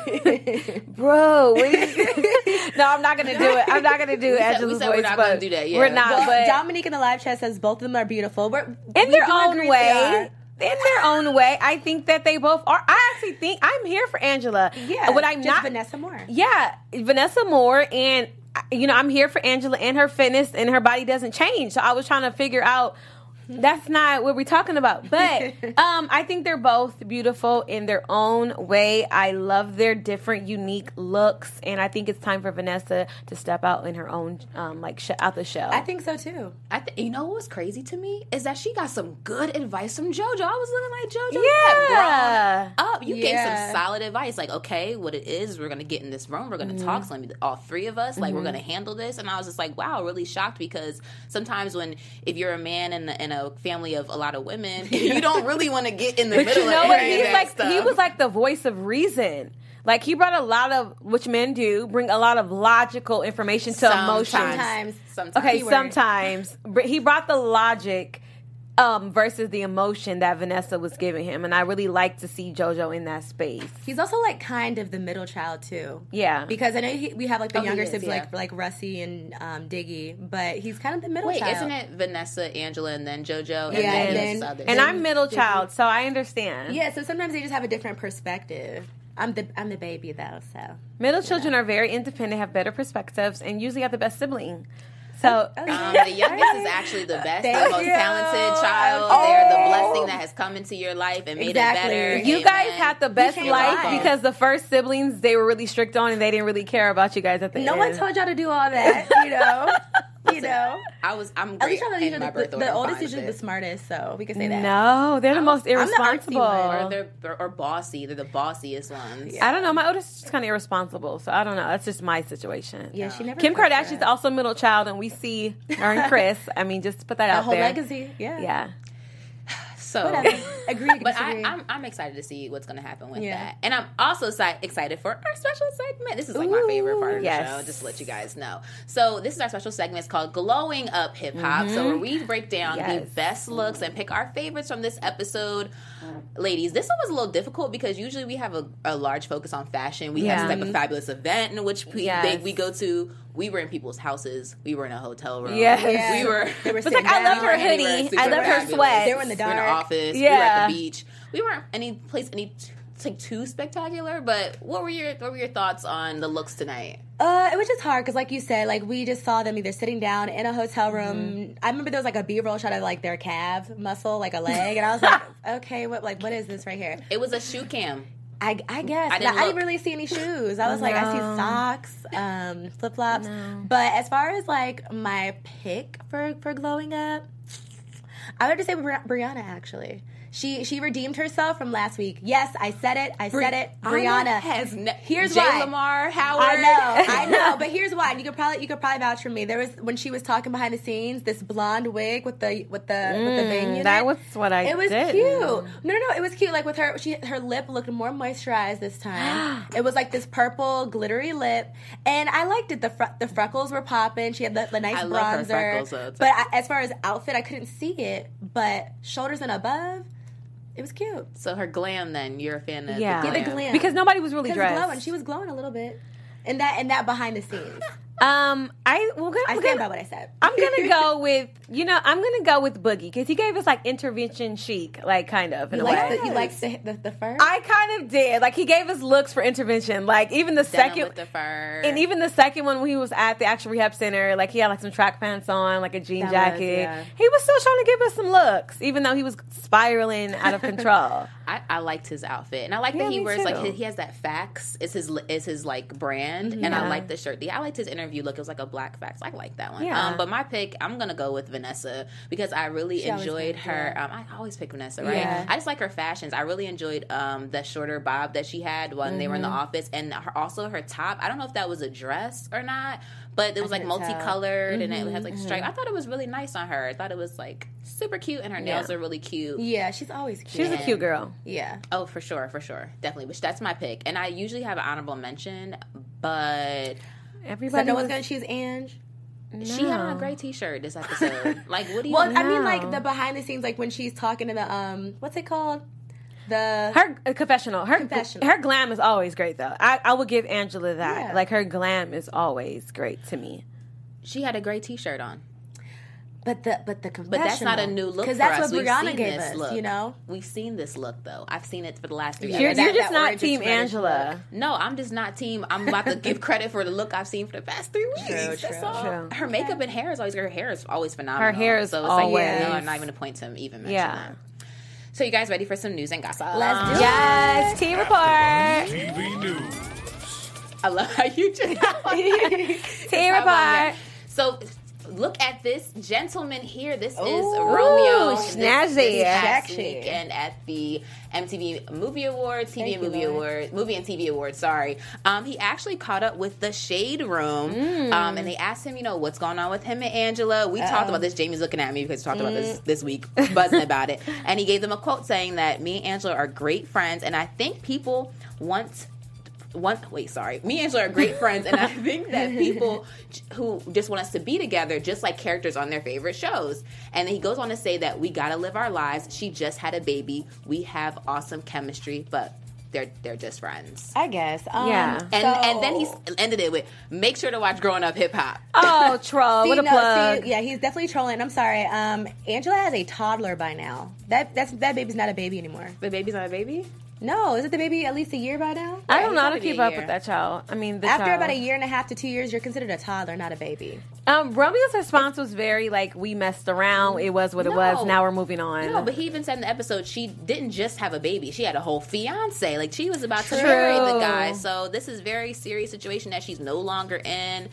uh, bro. What do you, no, I'm not gonna do it. I'm not gonna do said- Angela's we said voice. we're not but gonna do that, yeah. We're not. Well, but Dominique in the live chat says both of them are beautiful. We're, in we their do own agree way. they In their own way, I think that they both are. I actually think I'm here for Angela. are. Yeah, what I'm just not. Vanessa Moore. Yeah, Vanessa Moore, and you know, I'm here for Angela and her fitness, and her body doesn't change. So I was trying to figure out. That's not what we're talking about. But um, I think they're both beautiful in their own way. I love their different, unique looks, and I think it's time for Vanessa to step out in her own, um, like sh- out the shell. I think so too. I th- you know what was crazy to me is that she got some good advice from JoJo. I was looking like JoJo. You Yeah. have grown up. You gave Yeah. some solid advice. Like, okay, what it is, we're gonna get in this room. We're gonna Mm-hmm. talk. So maybe all three of us, like, we're gonna handle this. And I was just like, wow, really shocked because sometimes when if you're a man in, in a family of a lot of women, you don't really want to get in the But middle you know of what? any of He's that like stuff. he was like the voice of reason. Like he brought a lot of, which men do, bring a lot of logical information to emotion. Sometimes. Sometimes. Okay, Keyword. sometimes Br- he brought the logic um, versus the emotion that Vanessa was giving him, and I really like to see JoJo in that space. He's also like kind of the middle child too. Yeah, Because I know he, we have like the Oh, he younger is, siblings yeah. like like Russie and um, Diggy, but he's kind of the middle Wait, child. isn't it Vanessa, Angela, and then JoJo? And Yeah, then, and this then- other and two? I'm middle child, so I understand. Yeah, so sometimes they just have a different perspective. I'm the I'm the baby though, so Middle children are very independent, have better perspectives, and usually have the best sibling. So. Um, the youngest is actually the best, the Thank most you. talented child. Oh. They're the blessing that has come into your life and made Exactly. it better. You Amen. guys had the best changed life lives. because the first siblings they were really strict on and they didn't really care about you guys at the no end. one told y'all to do all that, you know. you know. I was. I'm At great least y'all are in usually my the, birth the, order. the I'm oldest fine usually with the it. smartest, so we can say that. No, they're the most the artsy irresponsible. one. Or they're or, or bossy. They're the bossiest ones. I don't know. My oldest is just kind of irresponsible, so I don't know. That's just my situation. Yeah, she never. Kim pushed Kardashian's her. also middle child, and we see her and Chris. I mean, just to put that a out whole there. legacy. Yeah. Yeah. So, Whatever. Agree to but disagree. I, I'm I'm excited to see what's going to happen with Yeah. that, and I'm also si- excited for our special segment. This is like my favorite part of the yes. show. Just to let you guys know. So this is our special segment. It's called "Glowing Up Hip Hop." So where we break down the Yes. best looks and pick our favorites from this episode. Ladies, this one was a little difficult because usually we have a, a large focus on fashion. We have Yeah. some type of fabulous event in which we Yes. they, we go to. We were in people's houses. We were in a hotel room. Yes. Yeah. We were. They were But like, sitting I loved down. her We were anywhere hoodie. super I loved her fabulous. sweat. They were in the We were in the dark. office. We were at Yeah. the beach. We weren't any place any t- like too spectacular. But what were your what were your thoughts on the looks tonight? Uh, it was just hard because, like you said, like we just saw them either sitting down in a hotel room. Mm-hmm. I remember there was like a B-roll shot of like their calf muscle, like a leg, and I was like, okay, what like what is this right here? It was a shoe cam. I, I guess I I didn't didn't, I didn't look. really see any shoes. I was like, I see No. socks, um, flip flops. But as far as like my pick for for glowing up, I would have to say Bri- Brianna actually. She she redeemed herself from last week. Yes, I said it. I said it. Brianna has ne- Here's Jay why. Lamar Howard. I know, I know, but here's why. And you could probably you could probably vouch for me. There was when she was talking behind the scenes, this blonde wig with the with the with the bang unit. That was what I It was did. cute. No, no, no. It was cute. Like with her, she her lip looked more moisturized this time. It was like this purple glittery lip, and I liked it. The fre- the freckles were popping. She had the, the nice I bronzer. love her freckles, though. It's But I, as far as outfit, I couldn't see it. But shoulders and above, it was cute. So her glam. Then you're a fan of Yeah. the Yeah, glam. the glam. Because nobody was really Because dressed. glowing, she was glowing a little bit. And that and that behind the scenes. Um, I well, we're I gonna- stand by what I said. I'm gonna go with you know I'm gonna go with Boogie because he gave us like intervention chic, like kind of in You a way. like the, you like the, the, the fur? I kind of did. Like he gave us looks for intervention. Like even the Denim second with the fur. and even the second one when he was at the actual rehab center, like he had like some track pants on, like a jean That was, jacket. yeah. He was still trying to give us some looks, even though he was spiraling out of control. I, I liked his outfit, and I like Yeah, that he me wears like too. he, he has that fax. It's his it's his like brand, and I Yeah. like the shirt. Yeah, I liked his interview look. It was like a black fax. I like that one. Yeah. Um, but my pick, I'm gonna go with Vanessa because I really She always enjoyed does, her. yeah. Um, I always pick Vanessa, right? Yeah. I just like her fashions. I really enjoyed um the shorter bob that she had when they were in the Mm-hmm. office, and her, also her top. I don't know if that was a dress or not, but it was like couldn't tell. multicolored and Mm-hmm, it has like stripes. I thought it was really nice on her. I thought it was like super cute, and her nails Yeah. are really cute. yeah, she's always cute. She was a cute girl. Yeah. Oh, for sure, for sure, definitely. Which that's my pick, and I usually have an honorable mention, but Everybody. So no one's was- gonna choose Ange. She had on a No. gray T-shirt this episode. Like, what do you? Well, I mean, No. like the behind the scenes, like when she's talking to the um, what's it called? The Her uh, confessional, her Confessional. her glam is always great though. I, I would give Angela that. Yeah. Like her glam is always great to me. she had a gray T-shirt on. but the but the confessional. But that's not a new look because for that's us. what We've Brianna seen gave this us. look. You know, We've seen this look though. I've seen it for the last three You're, episodes. you're that- just that not orange Team is reddish Angela. No, I'm just not team. I'm about to give credit for the look I've seen for the past three weeks. True, That's true. all. True. Her makeup and hair is always her hair is always phenomenal. Her hair is so it's always- like no, I'm not even a point to even mention Yeah. that. So you guys ready for some news and gossip? Let's do it. Yes, Tea Report. T V News. I love how you just Tea Report. So look at this gentleman here. This is Ooh, Romeo. This- snazzy. This past Sexy. weekend at the M T V Movie Awards, T V Thank and you, Movie Lord. Awards, Movie and T V Awards. Sorry, um, he actually caught up with the Shade Room, Mm. um, and they asked him, you know, what's going on with him and Angela. We talked about this. Jamie's looking at me because we talked about Mm. this this week, buzzing about it, and he gave them a quote saying that me and Angela are great friends, and I think people want. One, wait, sorry. Me and Angela are great friends, and I think that people who just want us to be together, just like characters on their favorite shows. And then he goes on to say that we gotta live our lives. She just had a baby. We have awesome chemistry, but they're they're just friends. I guess. Um, Yeah. And so- and then he ended it with, make sure to watch Growing Up Hip Hop. Oh, troll. See, What a no, plug. see, yeah, he's definitely trolling. I'm sorry. Um, Angela has a toddler by now. That that's that baby's not a baby anymore. The baby's not a baby? No, isn't the baby at least a year by now? I Yeah, don't know how to he's keep probably a up year. with that child. I mean, the After child. about a year and a half to two years, you're considered a toddler, not a baby. Um, Romeo's response was very like, we messed around. It was what it No. was. Now we're moving on. No, but he even said in the episode she didn't just have a baby; she had a whole fiance. Like she was about to True. marry the guy. So this is very serious situation that she's no longer in.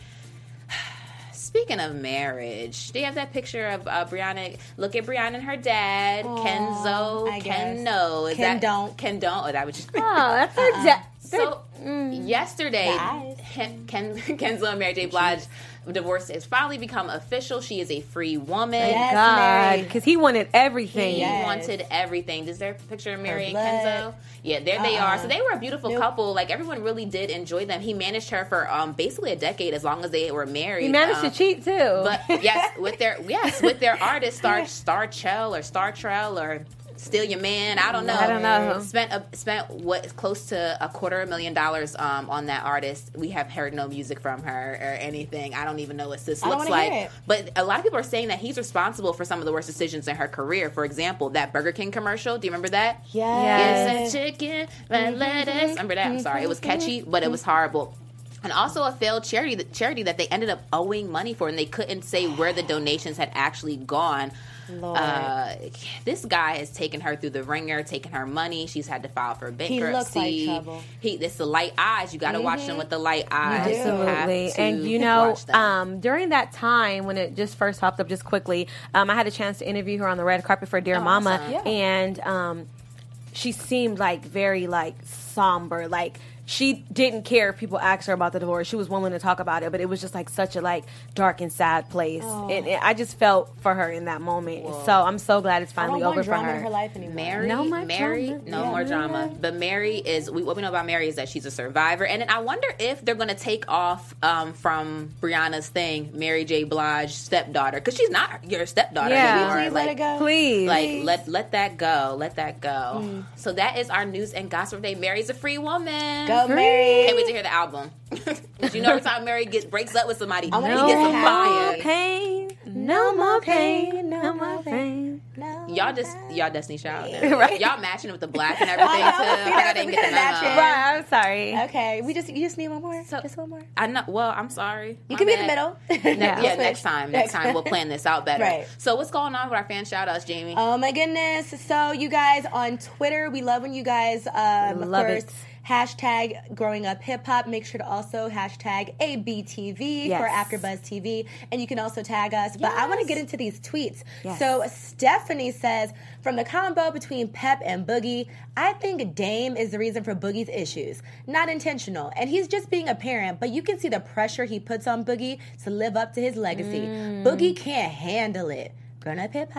Speaking of marriage, do you have that picture of uh, Brianna? Look at Brianna and her dad, Kenzo, I guess. Ken. No, is Ken that don't. Ken don't? Oh, that was just. oh, that's her dad. So yesterday, Guys. Ken, Ken, Kenzo and Mary J. Blige divorce has finally become official. She is a free woman. Yes, God, Mary. because he wanted everything. He Yes. wanted everything. Is there a picture of Mary and blood. Kenzo? Yeah, there they Uh-uh. are. So they were a beautiful Nope. couple. Like everyone really did enjoy them. He managed her for um, basically a decade, as long as they were married. He managed Um, to cheat too. But yes, with their yes, with their artist Star Star Chell or Star Trell or Still Your Man. I don't know. I don't know. Spent a, spent what is close to a quarter of a million dollars um, on that artist. We have heard no music from her or anything. I don't even know what this I don't looks wanna like. hear it. But a lot of people are saying that he's responsible for some of the worst decisions in her career. For example, that Burger King commercial. Do you remember that? Yes. It's a chicken, red lettuce. Remember that? I'm sorry. It was catchy, but it was horrible. And also a failed charity charity that they ended up owing money for, and they couldn't say where the donations had actually gone. Lord. Uh, this guy has taken her through the ringer, taken her money. She's had to file for bankruptcy. looks like trouble. He, this the light eyes. You got to watch them with the light eyes. do. You have Absolutely. to And you know, watch them. um, during that time when it just first popped up, just quickly, um, I had a chance to interview her on the red carpet for Dear Mama, awesome. Yeah. and um, she seemed like very like somber, like. She didn't care if people asked her about the divorce. She was willing to talk about it, but it was just like such a like dark and sad place. And, and I just felt for her in that moment. So I'm so glad it's I finally don't want over for drama her. in her life anymore. Mary, No more Mary, drama. no Yeah. more drama. But Mary is we, what we know about Mary is that she's a survivor, and then I wonder if they're going to take off um, from Brianna's thing, Mary J. Blige stepdaughter, because she's not your stepdaughter Yeah. anymore. Please like, let it go. Please. Like let let that go, let that go. So that is our news and gossip day. Mary's a free woman. Go, Mary. Can't wait to hear the album. Because you know every time Mary gets breaks up with somebody, he I wanna gets hear some that. fire. pain, no more pain, no more pain. No. Y'all just y'all Destiny Child, Right. Y'all matching with the black and everything too. I know. I think I didn't We get the could've matched memo. it. Right, I'm sorry. Okay, we just you just need one more. So- just one more. I know. Well, I'm sorry. You My can be in the bad. middle. Ne- Yeah. yeah, next time. Next time we'll plan this out better. Right. So what's going on with our fan shout outs, Jamie? Oh my goodness. So you guys on Twitter, we love when you guys um Love first it. hashtag growing up hip hop. Make sure to also hashtag A B T V Yes. for AfterBuzz T V. And you can also tag us. But I want to get into these tweets. Yes. So Stephanie says, from the combo between Pep and Boogie, I think Dame is the reason for Boogie's issues. Not intentional. And he's just being a parent, but you can see the pressure he puts on Boogie to live up to his legacy. Mm. Boogie can't handle it. Grown up hip hop.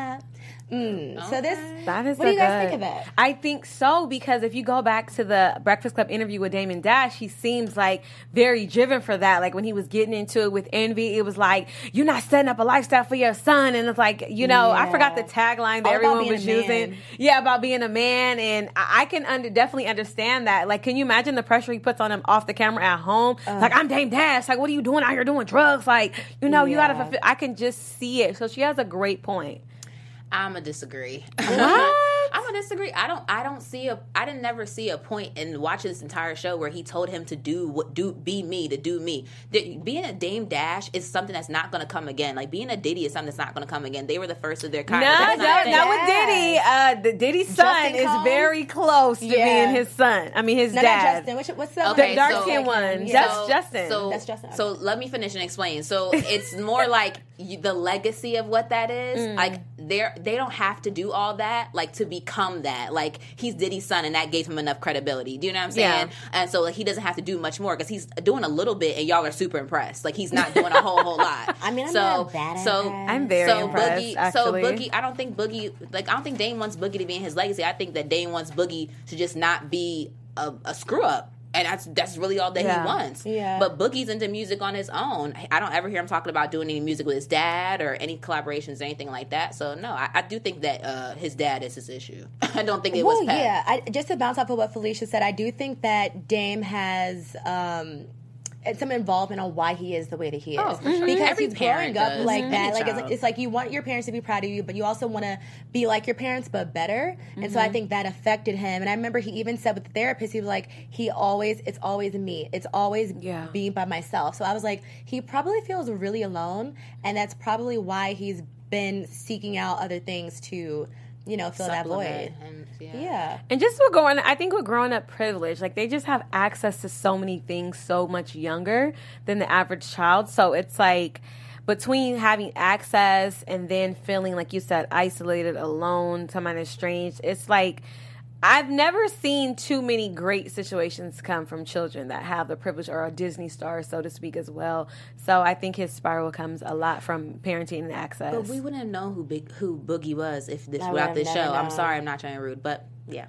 Mm. Okay. So this, That is what do you guys good. think of that? I think so, because if you go back to the Breakfast Club interview with Damon Dash, he seems like very driven for that. Like when he was getting into it with Envy, it was like, you're not setting up a lifestyle for your son. And it's like, you know, I Yeah. forgot the tagline that All about everyone being was a man. using. Yeah, about being a man. And I I can under, definitely understand that. Like, can you imagine the pressure he puts on him off the camera at home? Like, I'm Dame Dash. Like, what are you doing out here doing drugs? Like, you know, you got to Yeah. fulfill. I can just see it. So she has a great point. I'm a disagree. What? I'm gonna disagree. I don't. I don't see a. I didn't never see a point in watching this entire show where he told him to do what do be me to do me. The, being a Dame Dash is something that's not gonna come again. Like being a Diddy is something that's not gonna come again. They were the first of their kind. No, That's no, not a thing. not with Diddy. Uh, the Diddy's son Justin is Combs? very close to Yeah. being his son. I mean, his No, dad. not Justin. Which, what's the, Okay, The dark so- skinned one. Yeah. That's Justin. So, That's Justin. so let me finish and explain. So it's more like you, the legacy of what that is. Mm. Like they're they don't have to do all that like to become that. Like he's Diddy's son, and that gave him enough credibility. Do you know what I'm saying? Yeah. And so like he doesn't have to do much more because he's doing a little bit, and y'all are super impressed. Like he's not doing a whole whole lot. I mean, I'm so not bad at so it. I'm very so impressed, Boogie. actually. So Boogie. I don't think Boogie. Like I don't think Dame wants Boogie to be in his legacy. I think that Dame wants Boogie to just not be a, a screw up. And that's that's really all that Yeah. he wants. Yeah. But Boogie's into music on his own. I don't ever hear him talking about doing any music with his dad or any collaborations or anything like that. So no, I, I do think that uh, his dad is his issue. I don't think it well, was Pat. yeah. I, just to bounce off of what Felicia said, I do think that Dame has um, some involvement on why he is the way that he is. Oh, for sure. Because Every he's growing parent up does. like Mhm. that. Any Like it's, child. it's like you want your parents to be proud of you, but you also want to be like your parents, but better. And so I think that affected him. And I remember he even said with the therapist, he was like, he always, it's always me. It's always Yeah. being by myself. So I was like, he probably feels really alone, and that's probably why he's been seeking out other things to, you know, fill that void. Supplement and- yeah. Yeah. And just for growing, I think we're growing up privileged. Like they just have access to so many things so much younger than the average child. So it's like between having access and then feeling, like you said, isolated, alone, somebody estranged. It's like I've never seen too many great situations come from children that have the privilege, or a Disney star, so to speak, as well. So I think his spiral comes a lot from parenting and access. But we wouldn't have known who Big who Boogie was if this I without would this have show. never I'm known. sorry, I'm not trying to be rude, but yeah.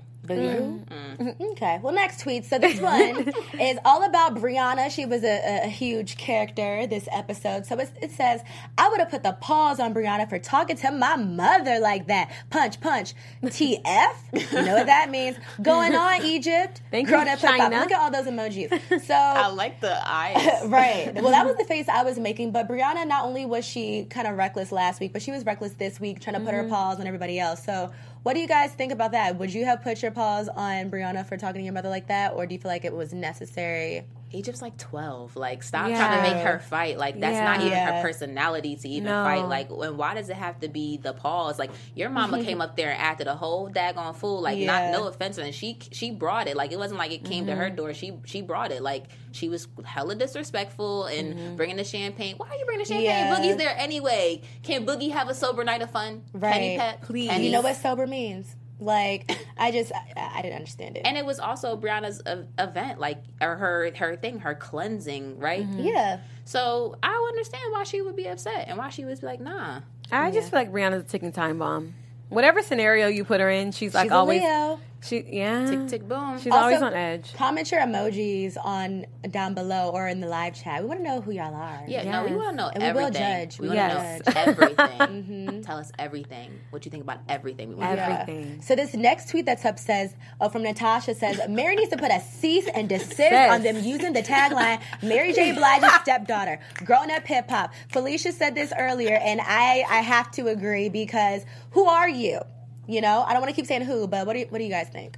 Mm-hmm. Okay. Well, next tweet. So this one is all about Brianna. She was a, a huge character this episode. So it, it says, I would have put the pause on Brianna for talking to my mother like that. Punch, punch. T F? You know what that means. Going on, Egypt. Thank Grown you, up hip hop. China. Look at all those emojis. So I like the eyes. right. Well, that was the face I was making. But Brianna, not only was she kind of reckless last week, but she was reckless this week, trying to put her paws on everybody else. So what do you guys think about that? Would you have put your paws on Brianna for talking to your mother like that? Or do you feel like it was necessary? Egypt's like twelve. Like, stop Yeah. trying to make her fight. Like, that's Yeah. not even Yeah. her personality to even No. fight. Like, and why does it have to be the pause? Like, your mama came up there and acted a whole daggone fool. Like, Yeah. not no offense, and she she brought it. Like, it wasn't like it came to her door. She she brought it. Like, she was hella disrespectful and bringing the champagne. Why are you bringing the champagne? Yeah. Boogie's there anyway. Can Boogie have a sober night of fun? Right. Penny Pet, Please. And you Pennies. know what sober means? Like, I just, I, I didn't understand it. And it was also Brianna's uh, event, like, or her her thing, her cleansing, right? yeah. So I would understand why she would be upset and why she would be like, nah. I just feel like Brianna's a ticking time bomb. Whatever scenario you put her in, she's like She's a always. Leo. She yeah. Tick, tick, boom. She's Also, always on edge. Comment your emojis on down below or in the live chat. We want to know who y'all are. Yeah, no, we Yes. want to know And we will everything. judge. We We want will to know judge. everything. Tell us everything. What you think about everything. We want to know. Everything. So this next tweet that's up says, oh, from Natasha says, Mary needs to put a cease and desist Yes. on them using the tagline, Mary J. Blige's stepdaughter, grown up hip hop. Felicia said this earlier, and I, I have to agree because who are you? You know, I don't want to keep saying who, but what do you, what do you guys think?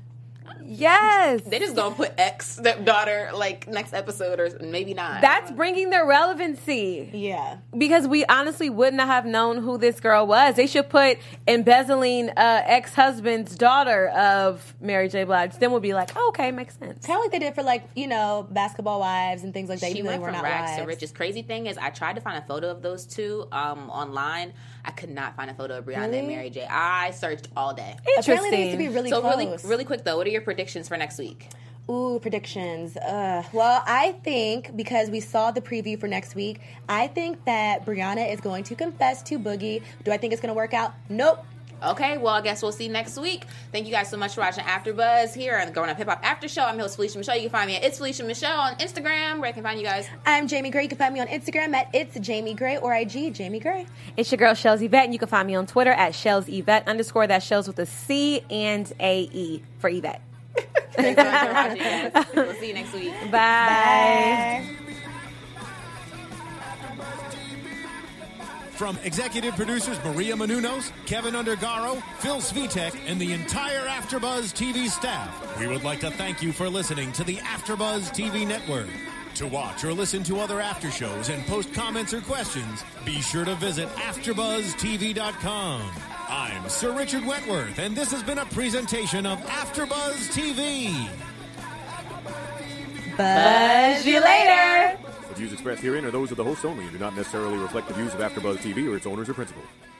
Yes. They just gonna put ex stepdaughter like next episode or maybe not. That's bringing their relevancy. Yeah. Because we honestly wouldn't have known who this girl was. They should put embezzling uh, ex-husband's daughter of Mary J. Blige. Then we'll be like, oh, okay, makes sense. Kind of like they did for, like, you know, Basketball Wives and things like that. She even though went they were from not rags to wives. riches. Crazy thing is, I tried to find a photo of those two um, online. I could not find a photo of Brianna Really? and Mary J. I searched all day. Apparently they used to be really so close. really, really quick though, what are your predictions for next week? Ooh, predictions. Uh, well, I think because we saw the preview for next week, I think that Brianna is going to confess to Boogie. Do I think it's going to work out? Nope. Okay, well, I guess we'll see you next week. Thank you guys so much for watching AfterBuzz here on the Growing Up Hip Hop After Show. I'm host Felicia Michelle. You can find me at It's Felicia Michelle on Instagram. Where I can find you guys? I'm Jamie Gray. You can find me on Instagram at It's Jamie Gray or I G Jamie Gray. It's your girl Shells Yvette, and you can find me on Twitter at Shells Yvette underscore. That Shells with a C and a E for Yvette. Thanks so much for watching, guys. We'll see you next week. Bye. Bye. From executive producers Maria Menounos, Kevin Undergaro, Phil Svitek, and the entire AfterBuzz T V staff, we would like to thank you for listening to the AfterBuzz T V network. To watch or listen to other after shows and post comments or questions, be sure to visit after buzz T V dot com. I'm Sir Richard Wentworth, and this has been a presentation of AfterBuzz T V. Buzz you later. The views expressed herein are those of the hosts only and do not necessarily reflect the views of AfterBuzz T V or its owners or principals.